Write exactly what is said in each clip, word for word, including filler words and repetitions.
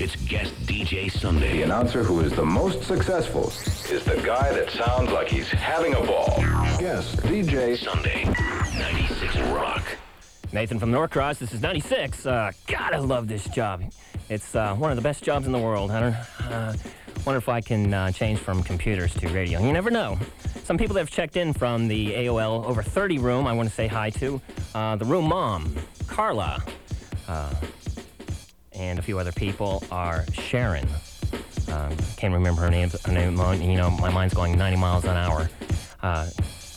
It's Guest D J Sunday. The announcer who is the most successful is the guy that sounds like he's having a ball. Guest D J Sunday, ninety-six Rock. Nathan from Norcross, this is ninety-six. Uh, God, I love this job. It's uh, one of the best jobs in the world, Hunter. Uh, wonder if I can uh, change from computers to radio. You never know. Some people that have checked in from the A O L over thirty room, I want to say hi to. Uh, the room mom, Carla, uh, and a few other people are Sharon. Um, can't remember her name. Her name, you know, my mind's going ninety miles an hour. Uh,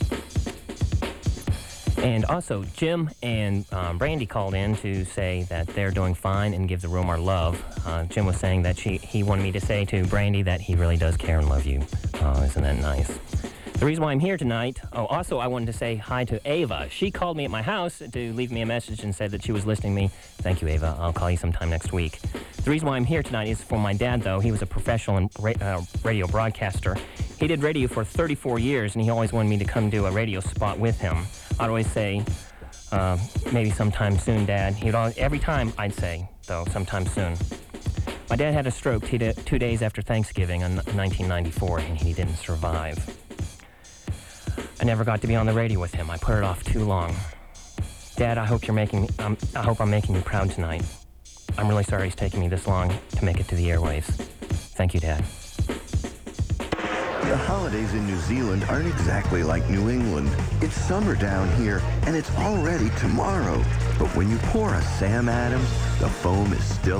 And also, Jim and um, Brandy called in to say that they're doing fine and give the room our love. Uh, Jim was saying that she he wanted me to say to Brandy that he really does care and love you. Oh, isn't that nice? The reason why I'm here tonight, oh, also I wanted to say hi to Ava. She called me at my house to leave me a message and said that she was listening to me. Thank you, Ava. I'll call you sometime next week. The reason why I'm here tonight is for my dad, though. He was a professional ra- uh, radio broadcaster. He did radio for thirty-four years, and he always wanted me to come do a radio spot with him. I'd always say, uh, maybe sometime soon, Dad. He'd always, every time I'd say, though, sometime soon. My dad had a stroke two, da- two days after Thanksgiving in nineteen ninety-four, and he didn't survive. I never got to be on the radio with him. I put it off too long. Dad, I hope you're making. Um, I hope I'm making you proud tonight. I'm really sorry it's taking me this long to make it to the airwaves. Thank you, Dad. The holidays in New Zealand aren't exactly like New England. It's summer down here, and it's already tomorrow. But when you pour a Sam Adams, the foam is still